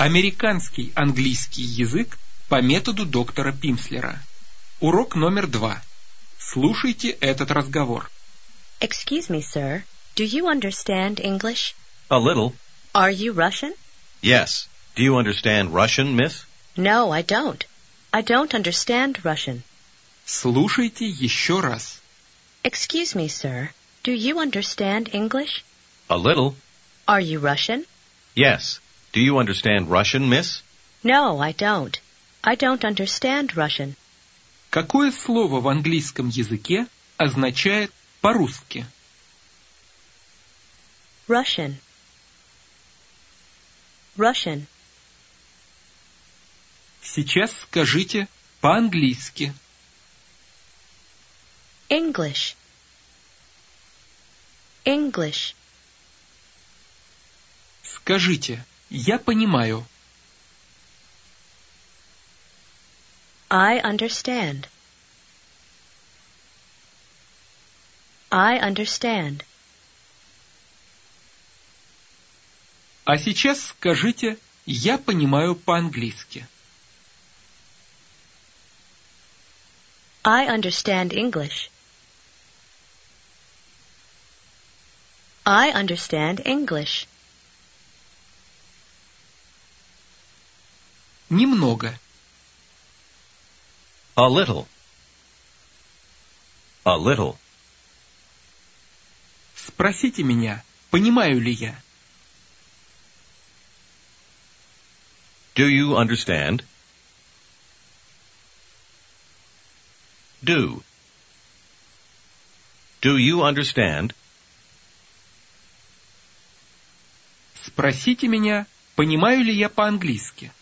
Американский английский язык по методу доктора Пимслера. Урок номер 2. Слушайте этот разговор. Excuse me, sir. Do you understand English? A little. Are you Russian? Yes. Do you understand Russian, miss? No, I don't. I don't understand Russian. Слушайте еще раз. Excuse me, sir. Do you understand English? A little. Are you Russian? Yes. Do you understand Russian, miss? No, I don't. I don't understand Russian. Какое слово в английском языке означает по-русски? Russian. Russian. Сейчас скажите по-английски. English. English. Скажите, я понимаю. I understand. I understand. А сейчас скажите, я понимаю по-английски. I understand English. I understand English. Немного. A little. A little. Спросите меня, понимаю ли я. Do you understand? Do. Do you understand? Спросите меня, понимаю ли я по-английски.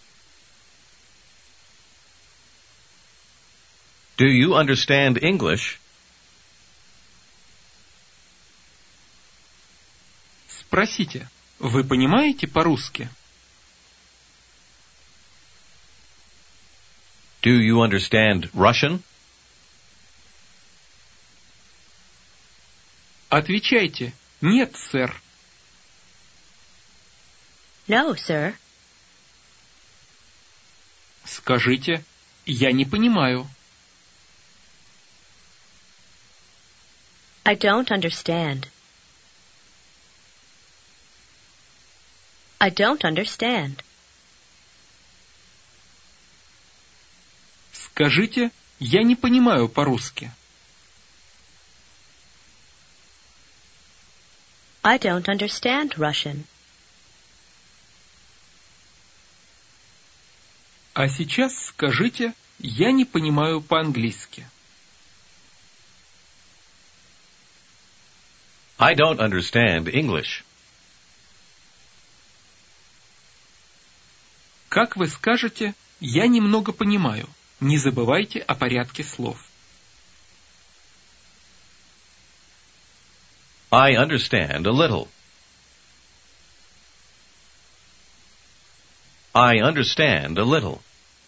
Do you understand English? Спросите, вы понимаете по-русски? Do you understand Russian? Отвечайте, нет, сэр. No, sir. Скажите, я не понимаю. I don't understand. I don't understand. Скажите, я не понимаю по-русски. I don't understand Russian. А сейчас скажите, я не понимаю по-английски. I don't understand English. Как вы скажете, я немного понимаю. Не забывайте о порядке слов. I understand a little. I understand a little.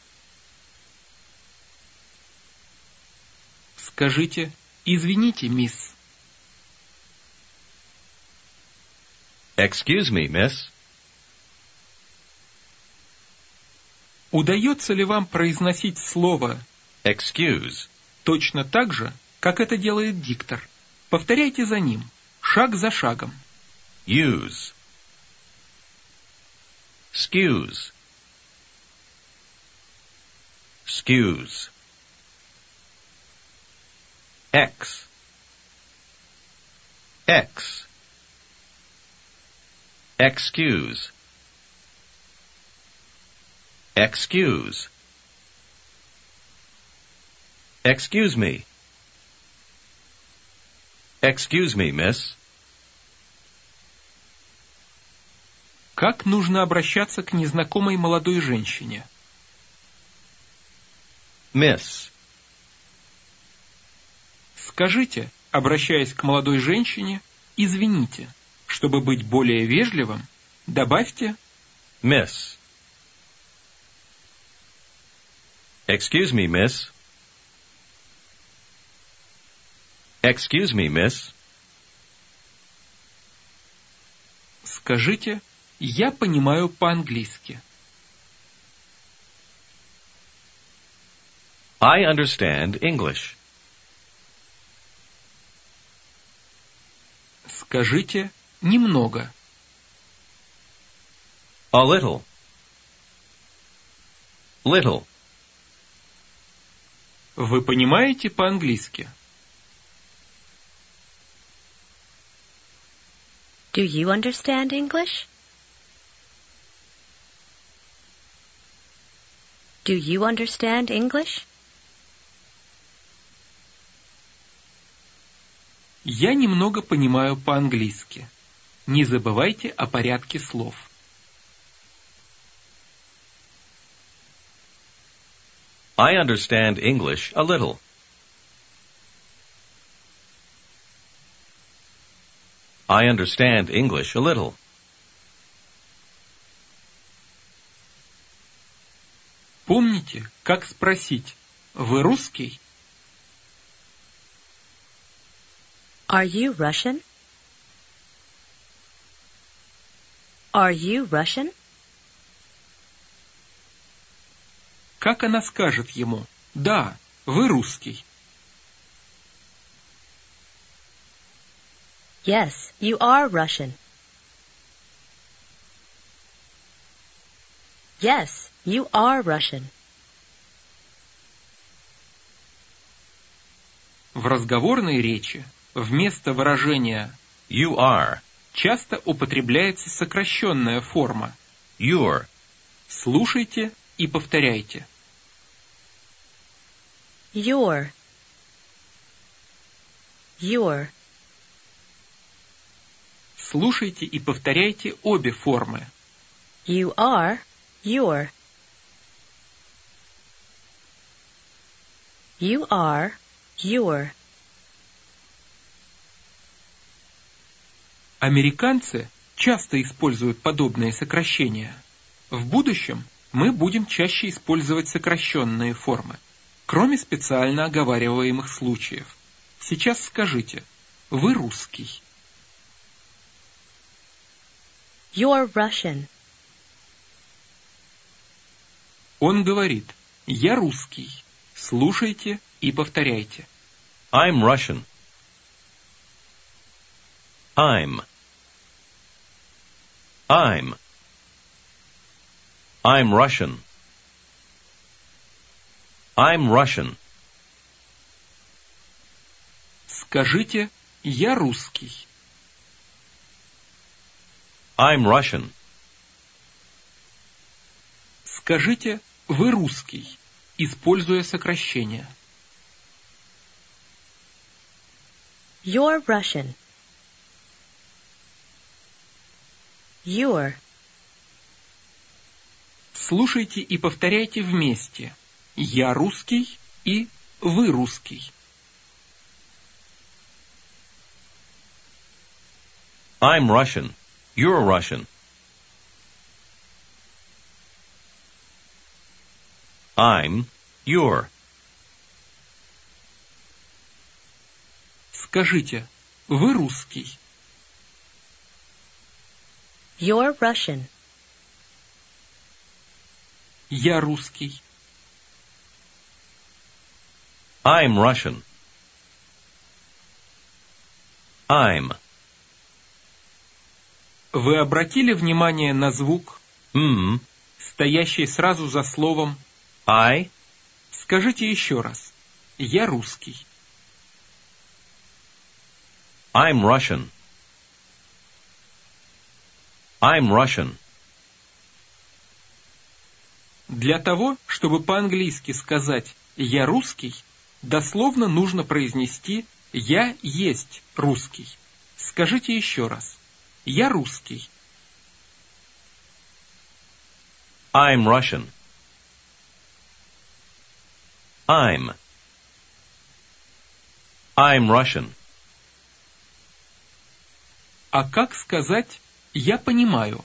Скажите, извините, мисс. Excuse me, miss. Удается ли вам произносить слово Excuse. точно так же, как это делает диктор? Повторяйте за ним, шаг за шагом. Use. Excuse. Excuse. X. X. Excuse. Excuse. Excuse me. Excuse me, miss. Как нужно обращаться к незнакомой молодой женщине? Miss. Скажите, обращаясь к молодой женщине, извините. Чтобы быть более вежливым, добавьте Miss. Excuse me, miss. Excuse me, miss. Скажите, Я понимаю по-английски. I understand English. Скажите немного. A little. Little. Вы понимаете по-английски? Do you understand English? Do you understand English? Я немного понимаю по-английски. Не забывайте о порядке слов. I understand English a little. I understand English a little. Помните, как спросить: вы русский? Are you Russian? Are you Russian? Как она скажет ему: да, вы русский? Yes, you are Russian. Yes, you are Russian. В разговорной речи вместо выражения You are. часто употребляется сокращенная форма. You're. Слушайте и повторяйте. Your. Your. Слушайте и повторяйте обе формы. You are. Your. You are. Your. Американцы часто используют подобные сокращения. В будущем мы будем чаще использовать сокращенные формы, кроме специально оговариваемых случаев. Сейчас скажите: вы русский. You're Russian. Он говорит: я русский. Слушайте и повторяйте. I'm Russian. I'm Russian. I'm Russian. Скажите: я русский. I'm Russian. Скажите: вы русский, используя сокращение. You're Russian. You're. Слушайте и повторяйте вместе. Я русский и вы русский. I'm Russian. You're Russian. I'm. You're. Скажите: вы русский. You're Russian. Я русский. I'm Russian. I'm. Вы обратили внимание на звук, стоящий сразу за словом I. Скажите еще раз. Я русский. I'm Russian. I'm Russian. Для того, чтобы по-английски сказать «я русский», дословно нужно произнести «я есть русский». Скажите еще раз. Я русский. I'm Russian. I'm Russian. А как сказать «я понимаю»?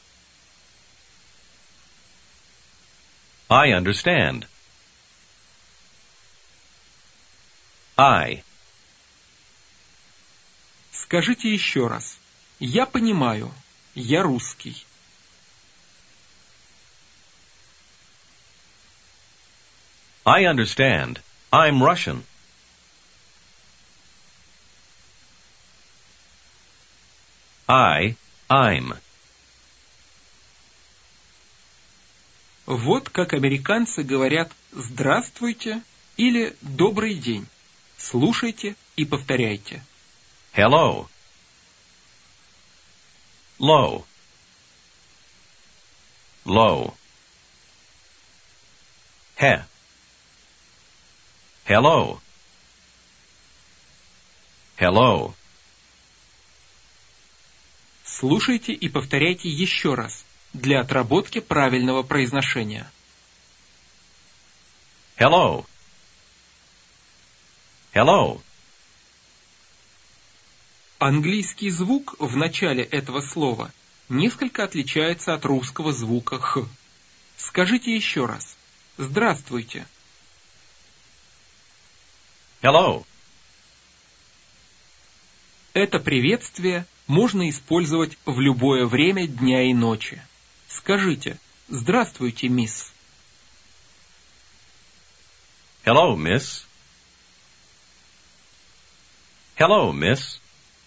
I understand. I. Скажите еще раз. Я понимаю. Я русский. I understand. I'm Russian. I'm. Вот как американцы говорят «здравствуйте» или «добрый день». Слушайте и повторяйте. Hello. Low. Low. He. Hello. Hello. Слушайте и повторяйте еще раз для отработки правильного произношения. Hello. Hello. Английский звук в начале этого слова несколько отличается от русского звука «х». Скажите еще раз. Здравствуйте. Hello. Это приветствие можно использовать в любое время дня и ночи. Скажите «Здравствуйте, мисс». Hello, miss. Hello, miss.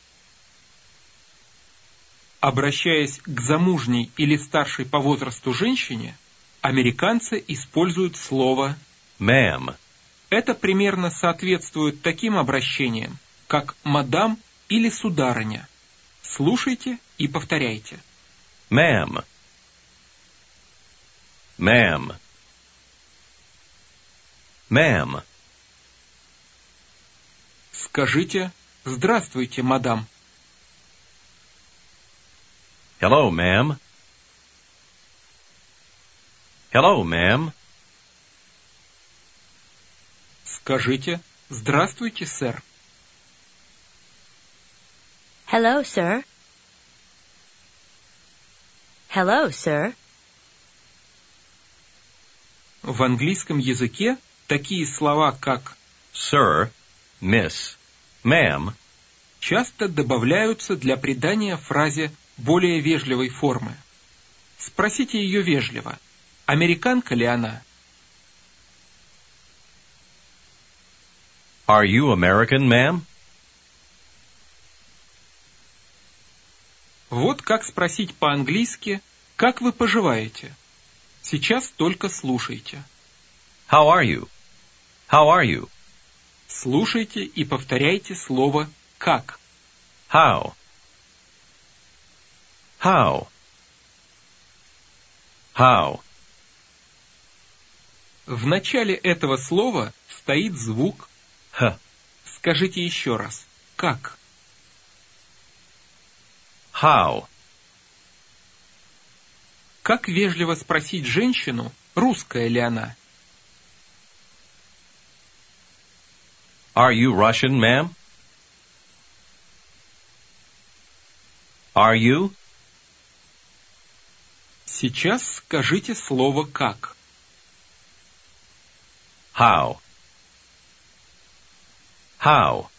Обращаясь к замужней или старшей по возрасту женщине, американцы используют слово Ma'am. Это примерно соответствует таким обращениям, как «мадам» или «сударыня». Слушайте и повторяйте. Ma'am. Ma'am. Ma'am. Скажите «Здравствуйте, мадам». Hello, ma'am. Hello, ma'am. Скажите «Здравствуйте, сэр». Hello, sir. Hello, sir. В английском языке такие слова, как Sir, miss, ma'am, часто добавляются для придания фразе более вежливой формы. Спросите ее вежливо, американка ли она? Are you American, ma'am? Вот как спросить по-английски «Как вы поживаете?» Сейчас только слушайте. How are you? How are you? Слушайте и повторяйте слово «как». How? How? How? В начале этого слова стоит звук H. Скажите еще раз. Как? How? Как вежливо спросить женщину, русская ли она? Are you Russian, ma'am? Are you? Сейчас скажите слово «как». How? How?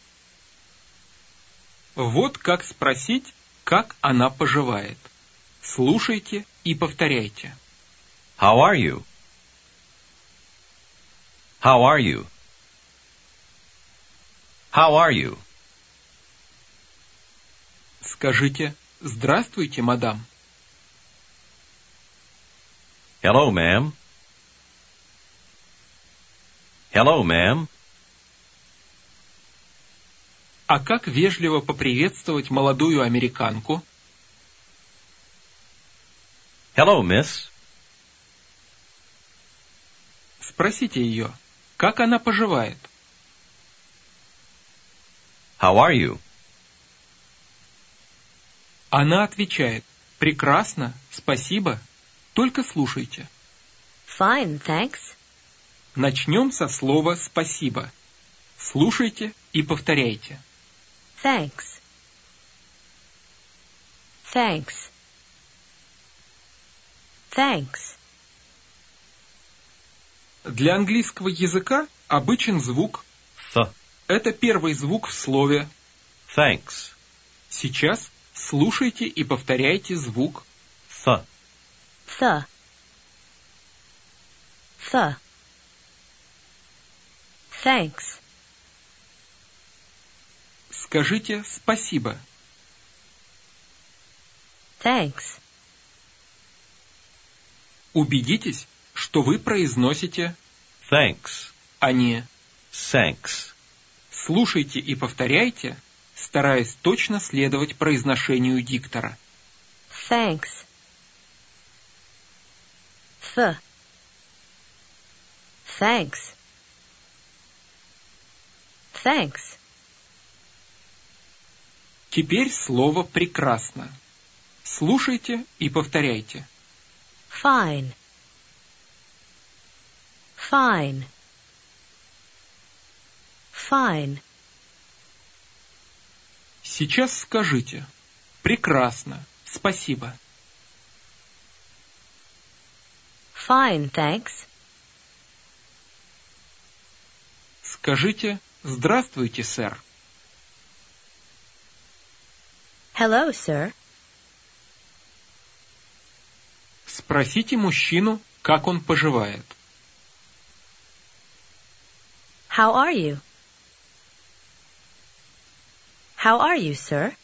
Вот как спросить, как она поживает. Слушайте и повторяйте. How are you? How are you? How are you? Скажите «Здравствуйте, мадам». Hello, ma'am. Hello, ma'am. А как вежливо поприветствовать молодую американку? Hello, miss. Спросите ее, как она поживает? How are you? Она отвечает, прекрасно, спасибо, только слушайте. Fine, thanks. Начнем со слова «спасибо». Слушайте и повторяйте. Thanks. Thanks. Thanks. Для английского языка обычен звук Th. Это первый звук в слове. Thanks. Сейчас слушайте и повторяйте звук. Th. The. The. Thanks. Скажите спасибо. Thanks. Убедитесь, что вы произносите, Thanks. а не Thanks. слушайте и повторяйте, стараясь точно следовать произношению диктора. Thanks. Th. Thanks. Thanks. Теперь слово «прекрасно». Слушайте и повторяйте. Fine. Fine. Fine. Сейчас скажите «прекрасно, спасибо». Fine, thanks. Скажите «здравствуйте, сэр». Hello, sir. Спросите мужчину, как он поживает. How are you? How are you, sir?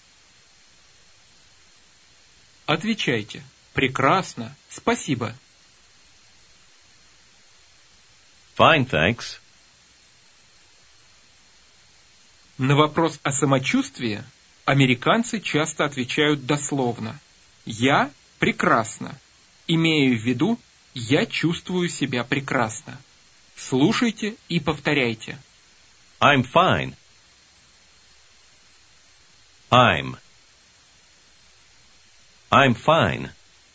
Отвечайте «прекрасно, спасибо». Fine, thanks. На вопрос о самочувствии американцы часто отвечают дословно «я прекрасно», имея в виду «я чувствую себя прекрасно». Слушайте и повторяйте. I'm fine. I'm fine.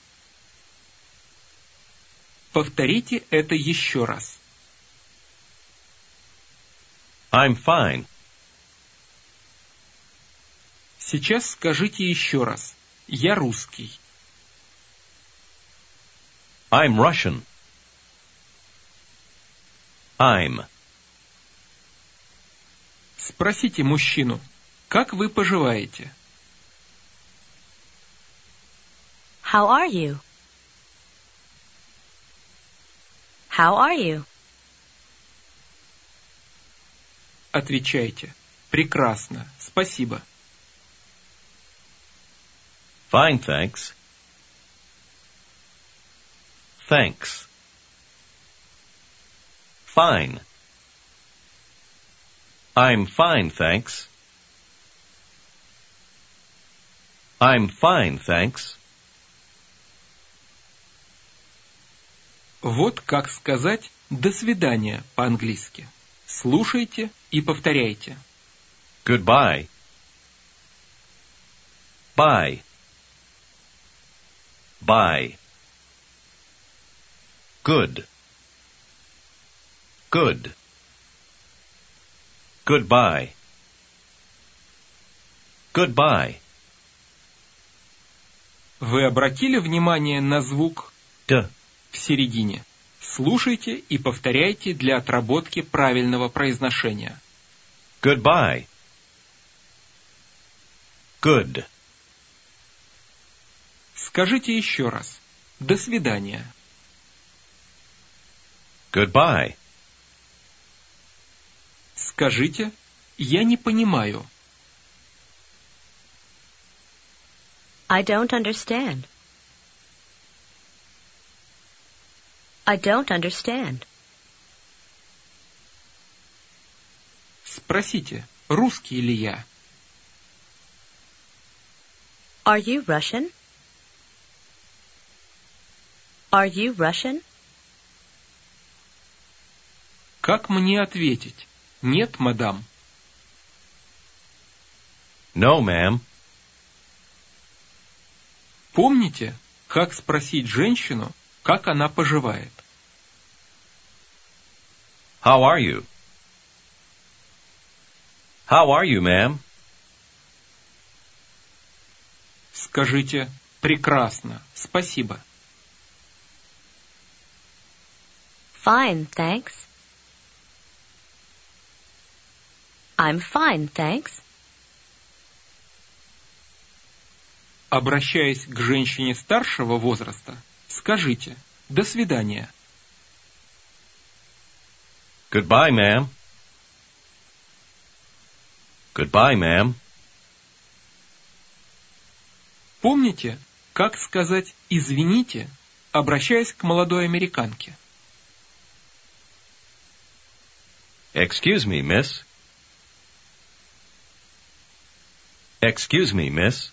Повторите это еще раз. I'm fine. Сейчас скажите еще раз. Я русский. I'm Russian. I'm. Спросите мужчину, как вы поживаете? How are you? How are you? Отвечайте. Прекрасно, спасибо. Fine, thanks. Thanks. Fine. I'm fine, thanks. I'm fine, thanks. Вот как сказать «до свидания» по-английски. Слушайте и повторяйте. Goodbye. Bye. Bye. Good. Good. Goodbye. Goodbye. Вы обратили внимание на звук D. в середине? Слушайте и повторяйте для отработки правильного произношения. Goodbye. Good. Скажите еще раз. До свидания. Goodbye. Скажите «я не понимаю». I don't understand. I don't understand. Спросите, русский ли я? Are you Russian? Are you Russian? Как мне ответить? Нет, мадам. No, ma'am. Помните, как спросить женщину, как она поживает? How are you? How are you, ma'am? Скажите «прекрасно, спасибо». Fine, thanks. I'm fine, thanks. Обращаясь к женщине старшего возраста, скажите «до свидания». Goodbye, ma'am. Goodbye, ma'am. Помните, как сказать «извините», обращаясь к молодой американке? Excuse me, miss. Excuse me, miss.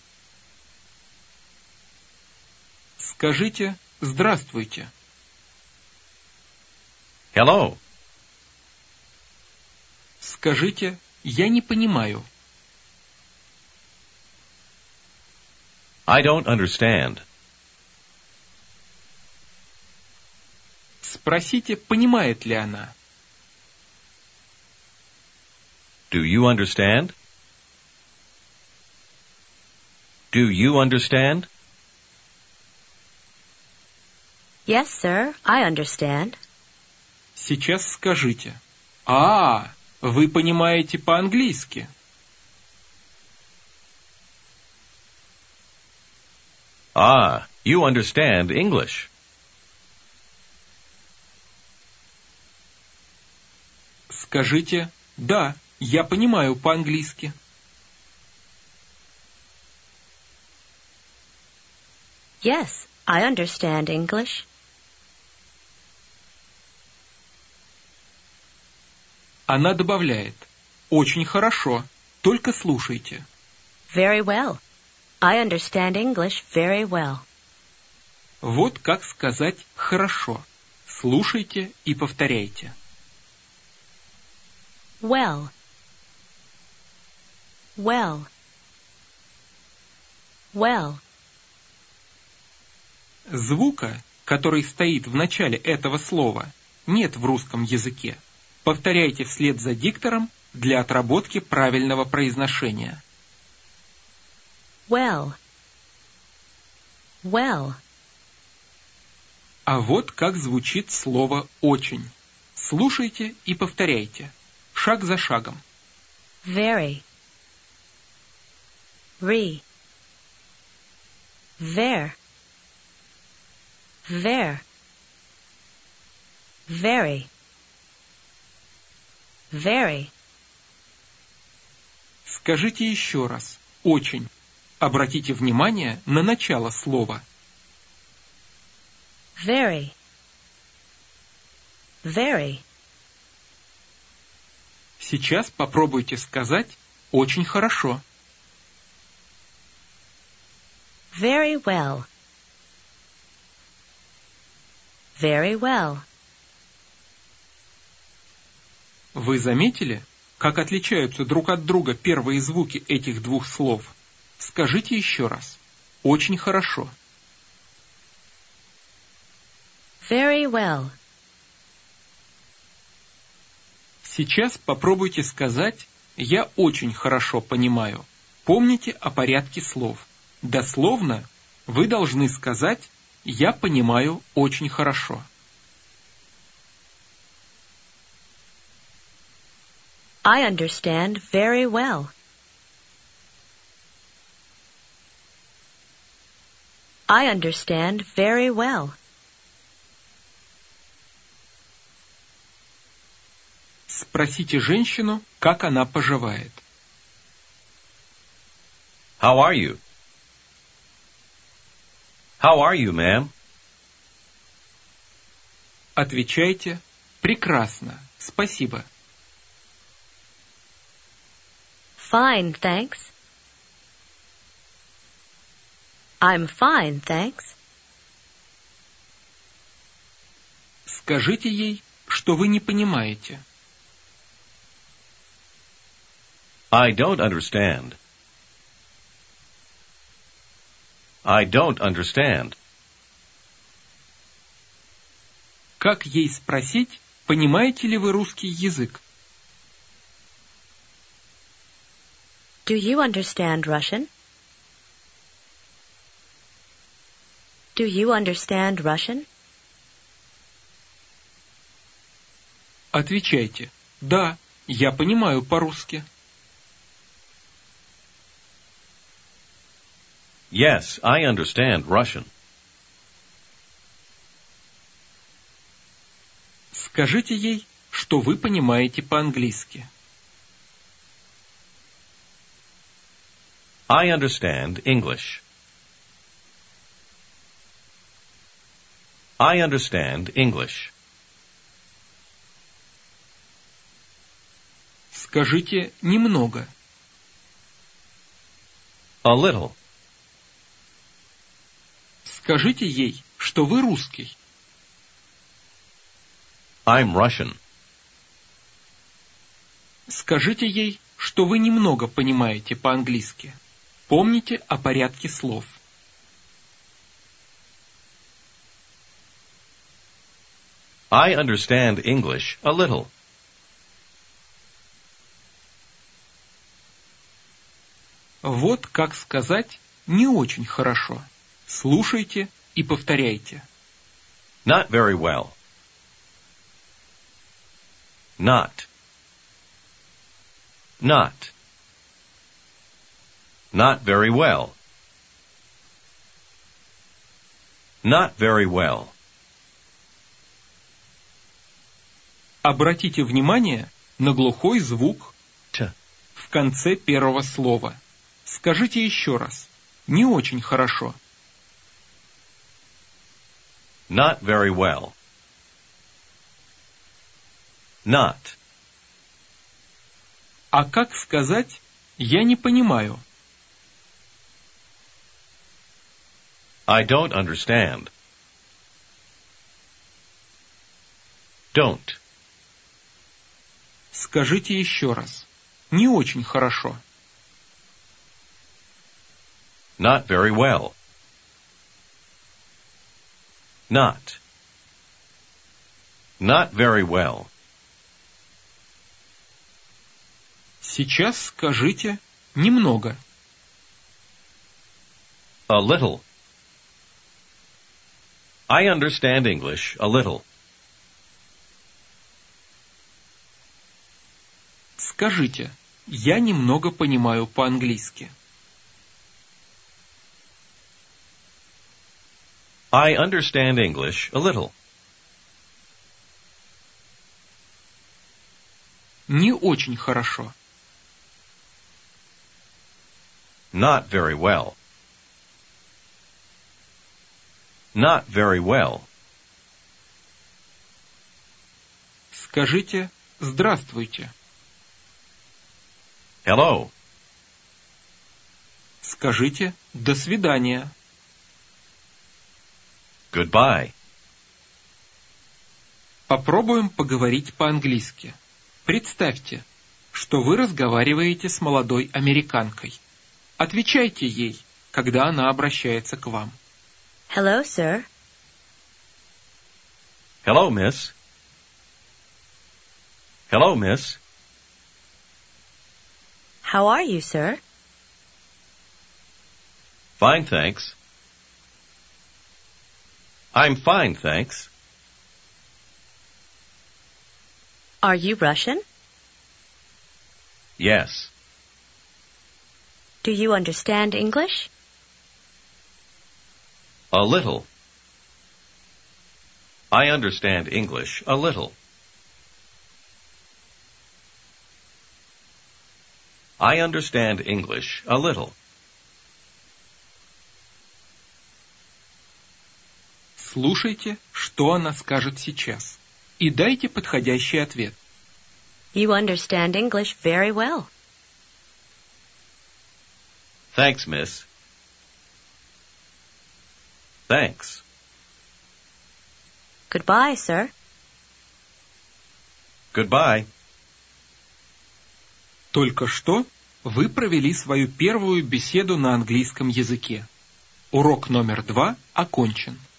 Скажите «здравствуйте». Hello. Скажите «я не понимаю». I don't understand. Спросите, понимает ли она. Do you understand? Do you understand? Yes, sir, I understand. Сейчас скажите. А, вы понимаете по-английски. Ah, you understand English. Скажите, да, я понимаю по-английски. Yes, I understand English. Она добавляет. Очень хорошо, только слушайте. Very well. I understand English very well. Вот как сказать «хорошо». Слушайте и повторяйте. Well. Well. Well. Звука, который стоит в начале этого слова, нет в русском языке. Повторяйте вслед за диктором для отработки правильного произношения. Well. Well. А вот как звучит слово «очень». Слушайте и повторяйте. Шаг за шагом. Very. Re. Ver. Ver. Very. Very. Скажите еще раз. Очень. Обратите внимание на начало слова. Very. Very. Сейчас попробуйте сказать «очень хорошо». Very well. Very well. Вы заметили, как отличаются друг от друга первые звуки этих двух слов? Скажите еще раз. Очень хорошо. Very well. Сейчас попробуйте сказать «я очень хорошо понимаю». Помните о порядке слов. Дословно вы должны сказать «я понимаю очень хорошо». I understand very well. I understand very well. Спросите женщину, как она поживает. How are you? How are you, ma'am? Отвечайте «прекрасно, спасибо». Fine, thanks. I'm fine, thanks. Скажите ей, что вы не понимаете. I don't understand. I don't understand. Как ей спросить, понимаете ли вы русский язык? Do you understand Russian? Do you understand Russian? Отвечайте. Да, я понимаю по-русски. Yes, I understand Russian. Скажите ей, что вы понимаете по-английски. I understand English. I understand English. Скажите «немного». A little. Скажите ей, что вы русский. I'm Russian. Скажите ей, что вы немного понимаете по-английски. Помните о порядке слов. I understand English a little. Вот как сказать «не очень хорошо». Слушайте и повторяйте. Not very well. Not. Not. Not very well. Not very well. Обратите внимание на глухой звук T. в конце первого слова. Скажите еще раз. Не очень хорошо. Not very well. Not. А как сказать «я не понимаю»? I don't understand. Don't. Скажите еще раз. Не очень хорошо. Not very well. Not. Not very well. Сейчас скажите «немного». A little. I understand English a little. Скажите «я немного понимаю по-английски». I understand English a little. Не очень хорошо. Not very well. Not very well. Скажите «здравствуйте». Hello. Скажите «до свидания». Goodbye. Попробуем поговорить по-английски. Представьте, что вы разговариваете с молодой американкой. Отвечайте ей, когда она обращается к вам. Hello, sir. Hello, miss. Hello, miss. How are you, sir? Fine, thanks. I'm fine, thanks. Are you Russian? Yes. Do you understand English? A little. I understand English a little. I understand English a little. Слушайте, что она скажет сейчас, и дайте подходящий ответ. You understand English very well. Thanks, miss. Thanks. Goodbye, sir. Goodbye. Только что вы провели свою первую беседу на английском языке. Урок номер 2 окончен.